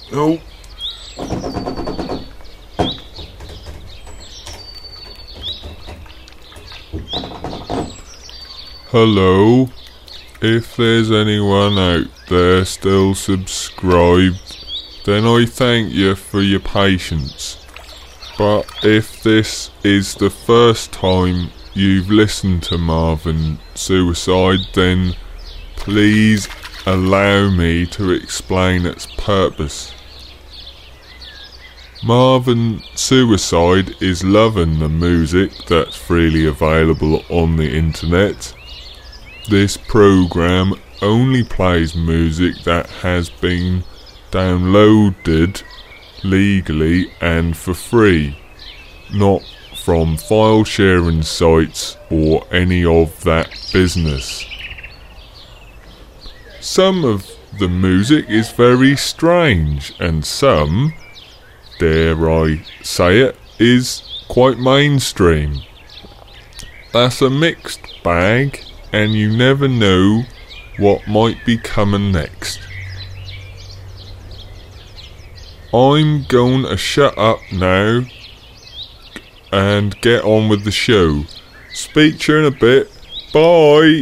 Oh. Hello? If there's anyone out there still subscribed, then I thank you for your patience. But if this is the first time you've listened to Marvin Suicide, then please allow me to explain its purpose. Marvin Suicide is loving the music that's freely available on the internet. This program only plays music that has been downloaded legally and for free, not from file sharing sites or any of that business. Some of the music is very strange, and some, dare I say it, is quite mainstream. That's a mixed bag, and you never know what might be coming next. I'm going to shut up now and get on with the show. Speak to you in a bit. Bye.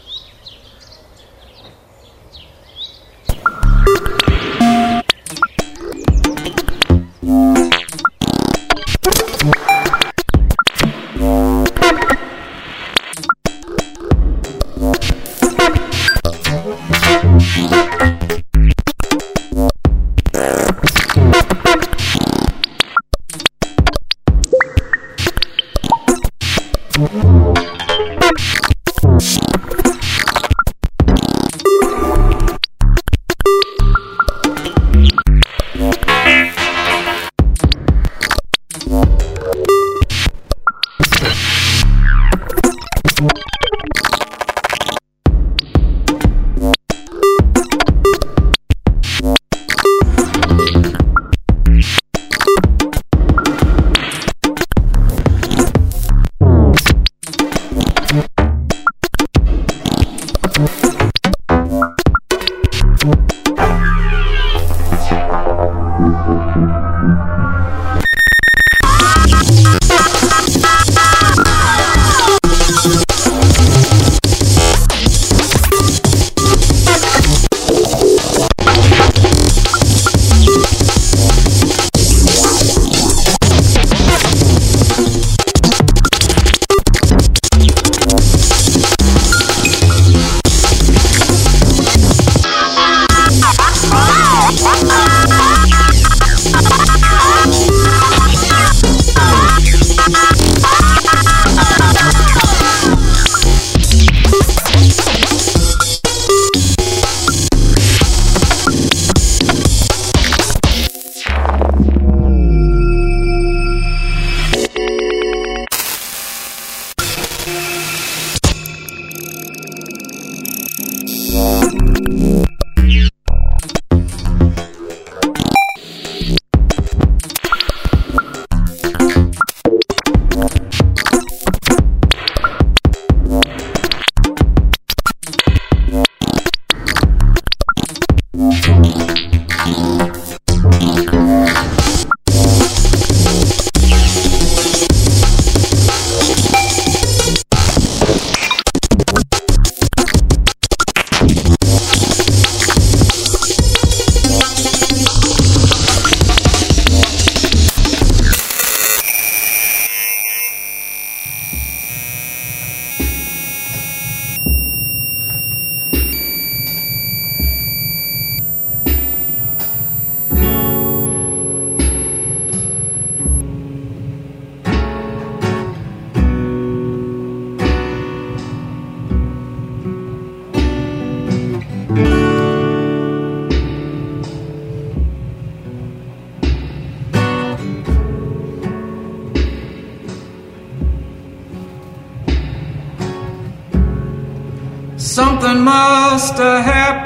Something must have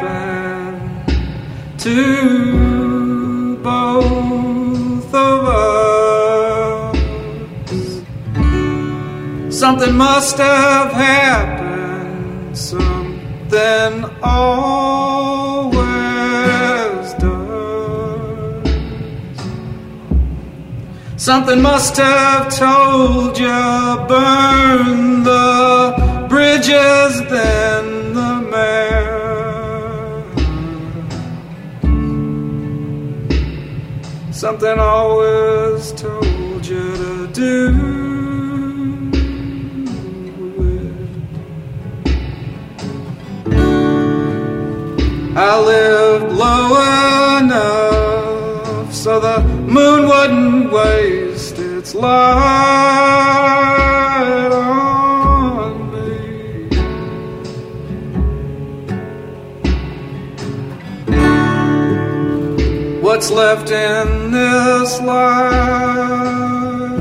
happened to both of us. Something must have happened. Something always does. Something must have told you, burn the bridges, then the man. Something always told you to do it. I lived low enough so the moon wouldn't waste its light on me. What's left in this life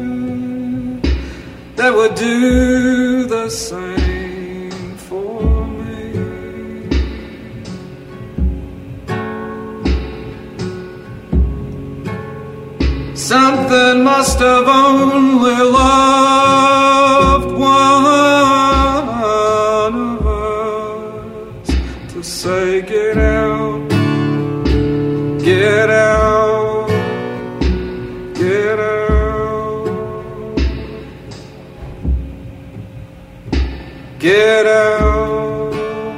that would do the same for me? Something must have only loved one of us to say, get out, get out, get out, get out.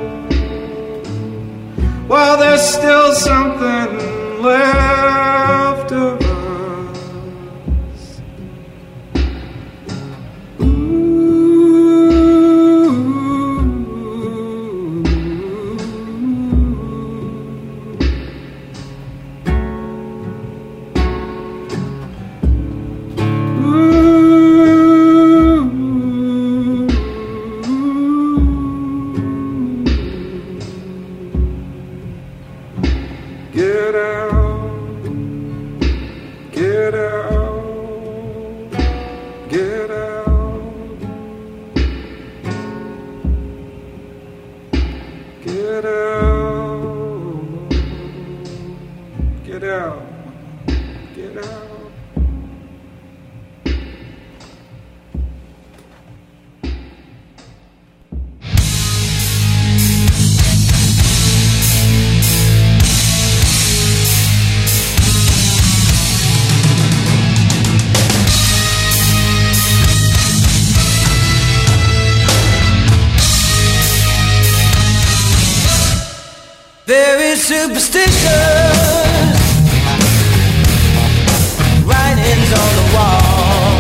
While there's still something left of us. Get out, get out, get out, get out, get out, get out. Very superstitious writings on the wall.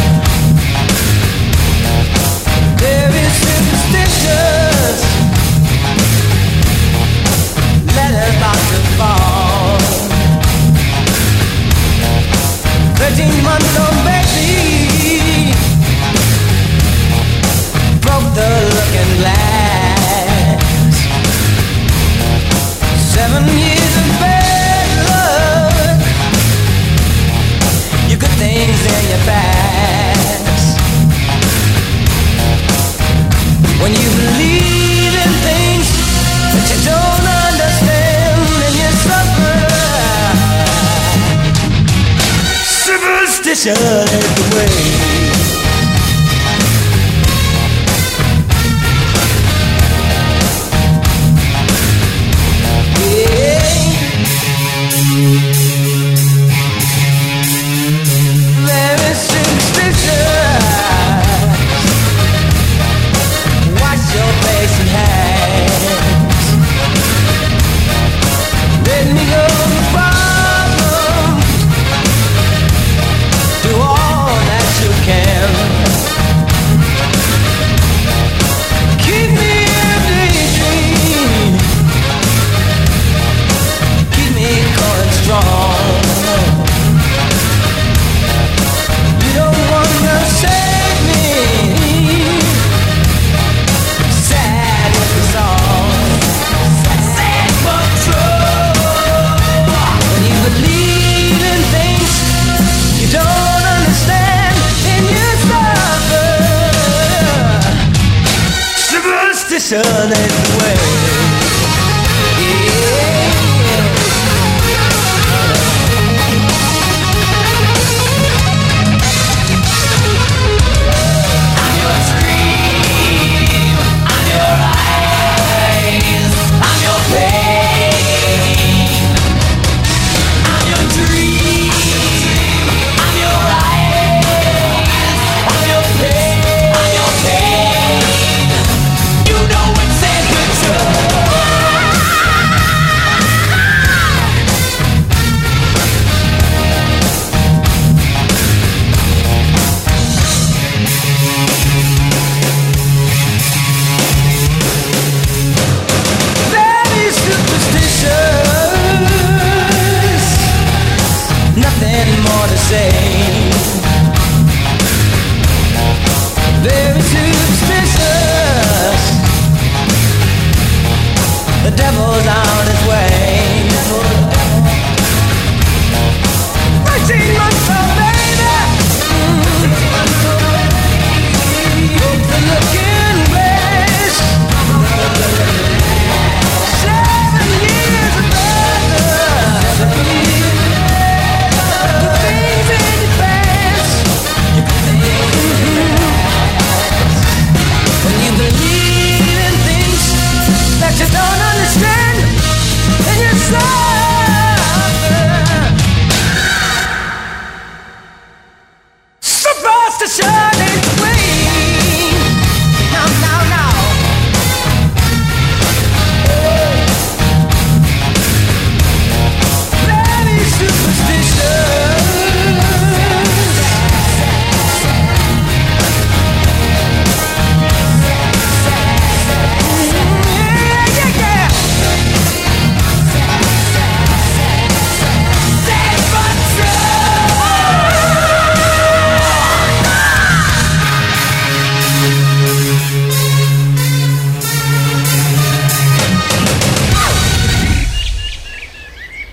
Very superstitious letters about to fall. 13 months old baby broke the looking glass. 7 years of bad luck, your good things in your past. When you believe in things that you don't understand, and you suffer. Superstition is the way. Very superstitious. Wash your face and hands. Let me go the problem. Do all that you can. Keep me in daydream. Keep me going strong. You don't wanna save me. Sad with the song. Sad but true. When you believe in things you don't understand, and you suffer. Superstition is the way. I'm your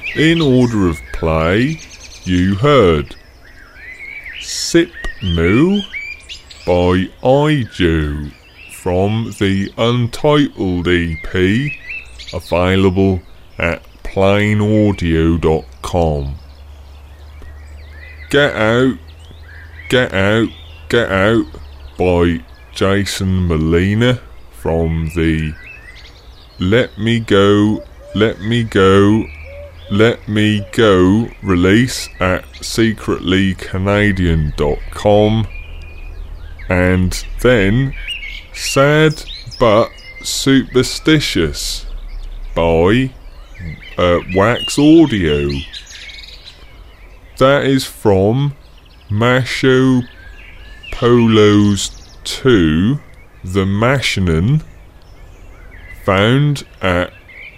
In order of play, you heard Sip Moo by Iju from the Untitled EP, available at plainaudio.com. Get Out, Get Out, Get Out by Jason Molina from the Let Me Go, Let Me Go, Let Me Go release at secretlycanadian.com. And then Sad But Superstitious by Wax Audio. That is from Masho Polos 2, The Mashinen, found at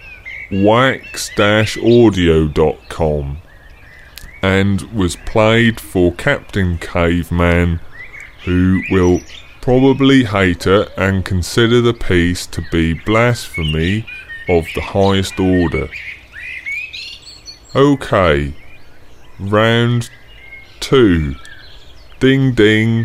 wax-audio.com, and was played for Captain Caveman, who will probably hate it and consider the piece to be blasphemy of the highest order. Okay, round 2. Ding ding.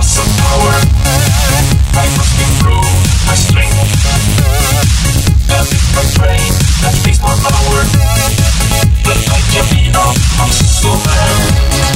muscle power. I must improve my strength. And if I train at least 1 hour, then I can be a muscle man.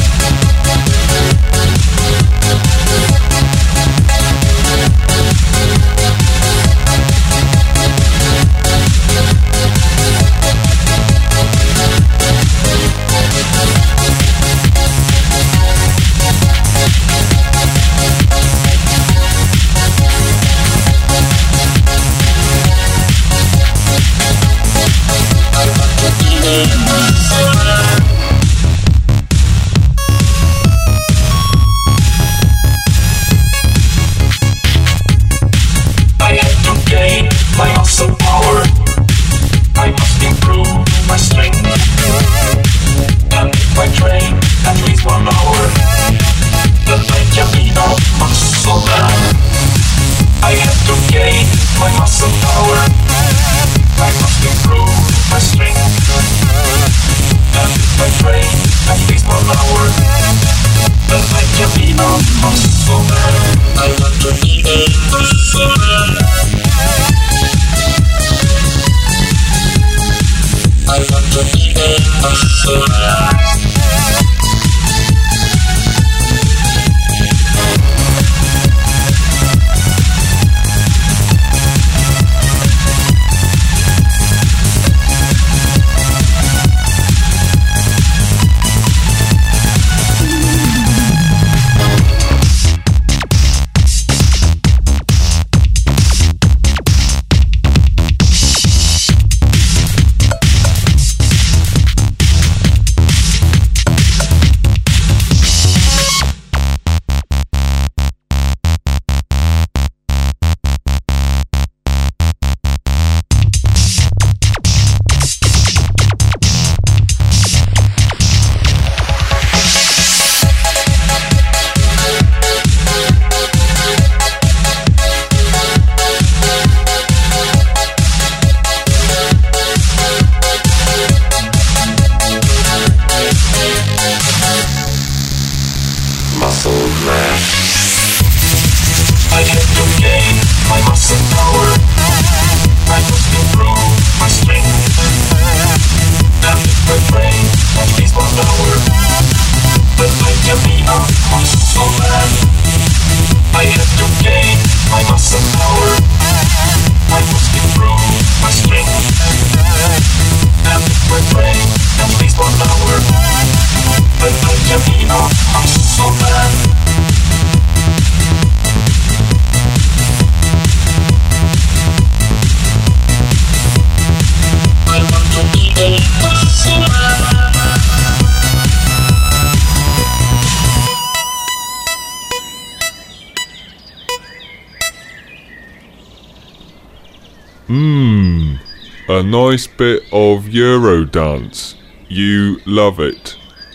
A nice bit of Eurodance. You love it.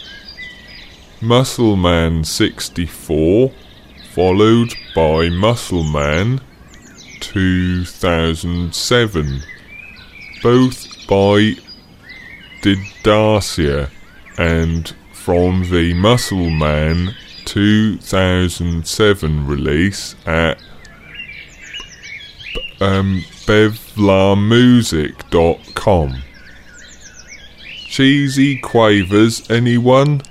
Muscleman 64, followed by Muscleman 2007, both by Didacia, and from the Muscleman 2007 release at bevlamusic.com. Cheesy quavers, anyone?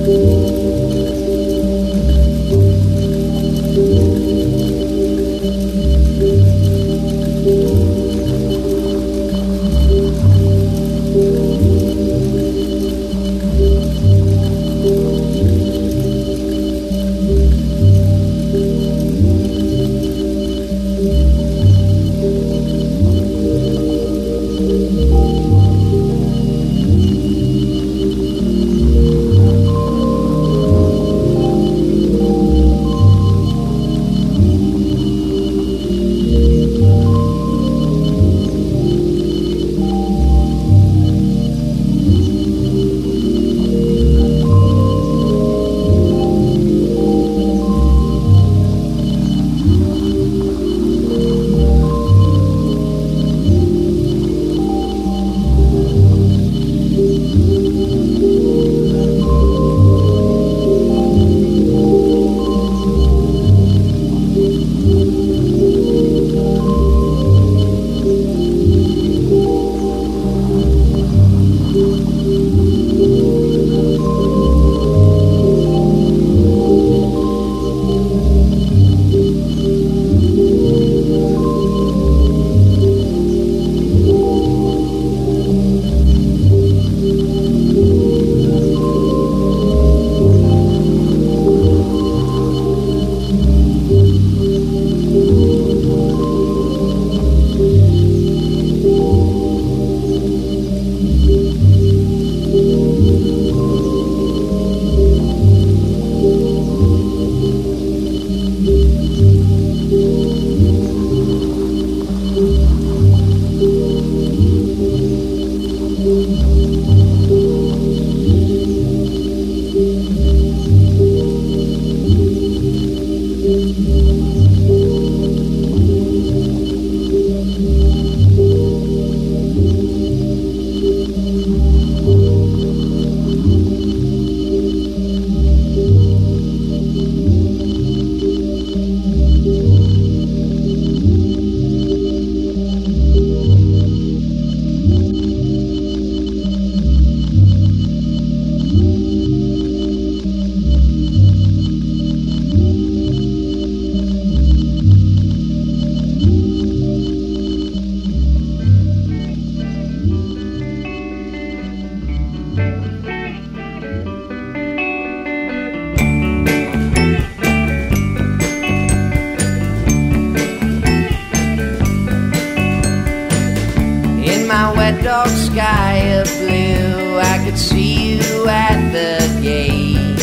dog sky of blue, I could see you at the gate.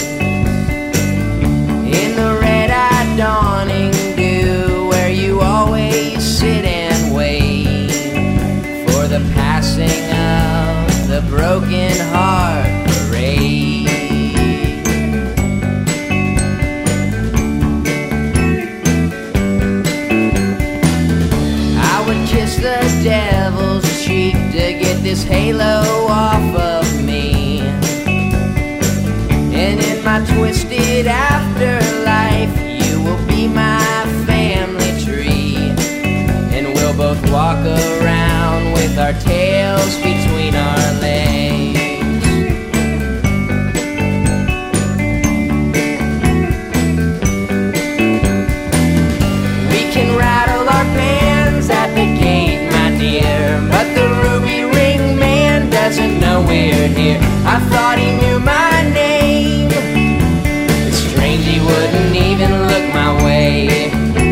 In the red-eyed dawning dew, where you always sit and wait for the passing of the broken heart parade. I would kiss the devil's cheek to get this halo off of me. And in my twisted afterlife, you will be my family tree. And we'll both walk around with our tails between our legs. We can rattle our bands at the gate, my dear, but the ruby ring man doesn't know we're here. I thought he knew my name. It's strange he wouldn't even look my way.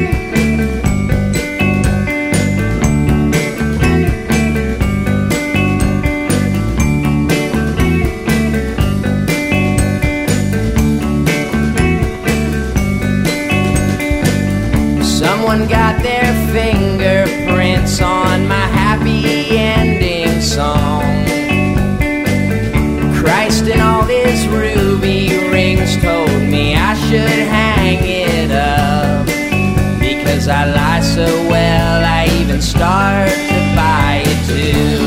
Someone got their fingerprints on my happy ending song. Christ in all his ruby rings told me I should hang it up, because I lie so well I even start to buy it too.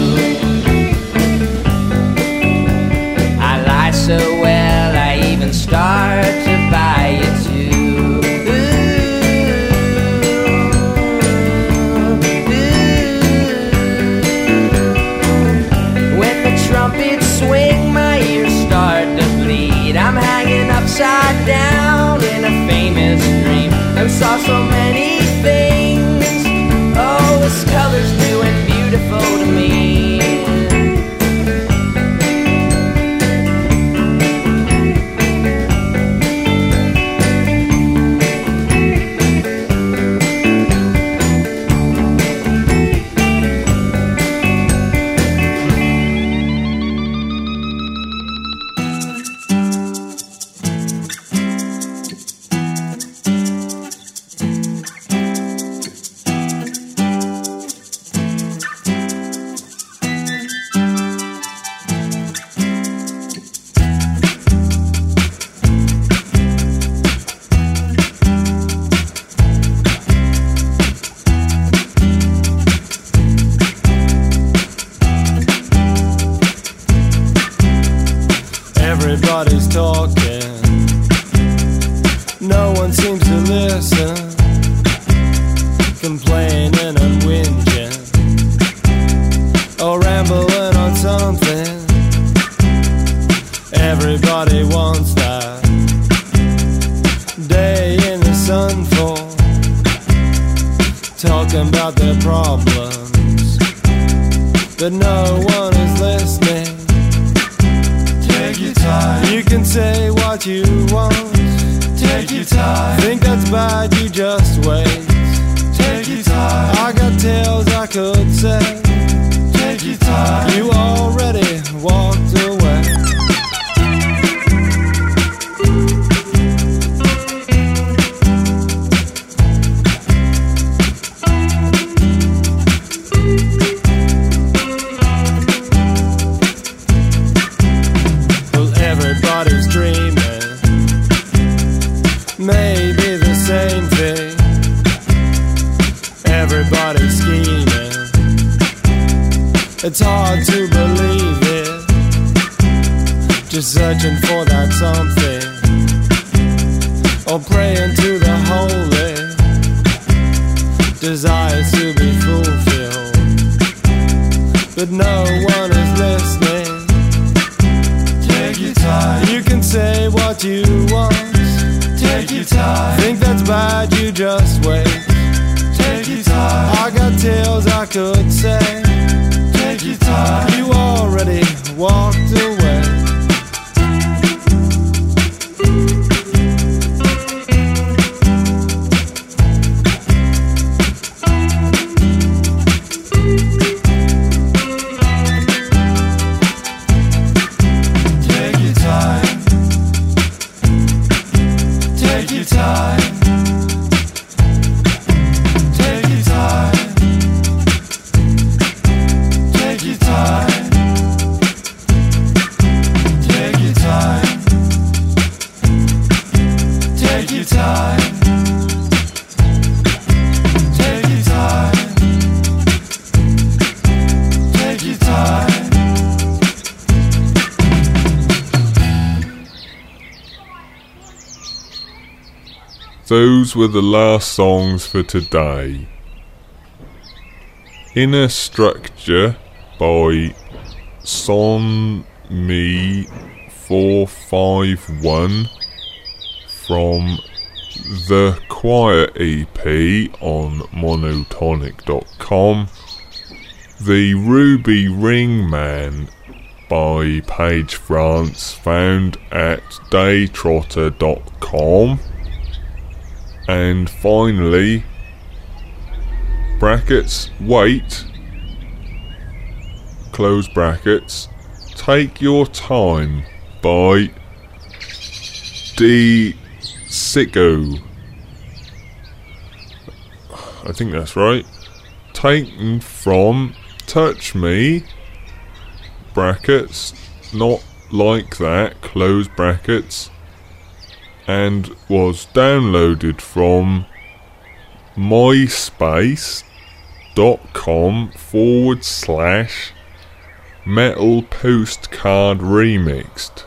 I lie so well I even start to buy it too. Trumpets swing, my ears start to bleed. I'm hanging hanging upside down in a famous dream, and saw so many things. Oh, this color's new and beautiful to me. Everybody's talking, no one seems to listen, complaining and whinging, or rambling on something. Everybody wants that day in the sun fall, talking about their problems, but no one is listening. Take your time. You can say what you want. Take your time. Think that's bad, you just wait. Take your time. I got tales I could say. Take your time. You already walked away. Everybody's dreaming, maybe the same thing. Everybody's scheming, it's hard to believe it. Just searching for that something, or praying to the holy desires to be fulfilled, but no one is listening. You can say what you want. Take your time. Think that's bad, you just wait. Take your time. I got tales I could say. Take your time. You already walked away. Those were the last songs for today. Inner Structure by SonMe451 from the Choir EP on monotonic.com. The Ruby Ring Man by Paige France, found at daytrotter.com. And finally, brackets, wait, close brackets, Take Your Time by D. Sicko. I think that's right. Taken from Touch Me, brackets, not like that, close brackets, and was downloaded from myspace.com/Metal Postcard Remixed.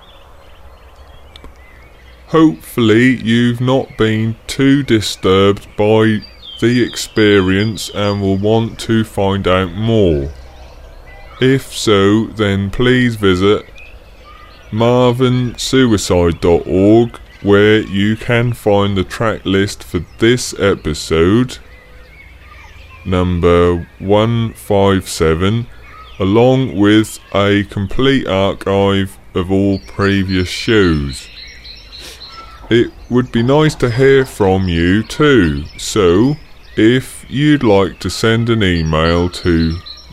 Hopefully you've not been too disturbed by the experience and will want to find out more. If so, then please visit marvinsuicide.org, where you can find the track list for this episode, number 157, along with a complete archive of all previous shows. It would be nice to hear from you too, so if you'd like to send an email to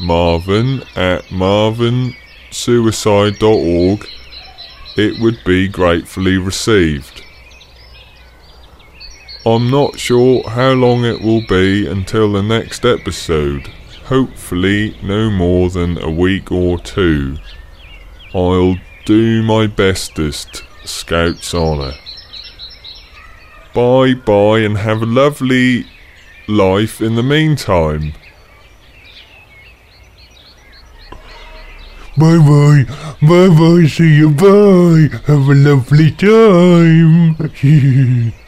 marvin@marvinsuicide.org, it would be gratefully received. I'm not sure how long it will be until the next episode, hopefully no more than a week or two. I'll do my bestest, Scout's honour. Bye bye and have a lovely life in the meantime. Bye bye, bye bye, see you, bye. Have a lovely time.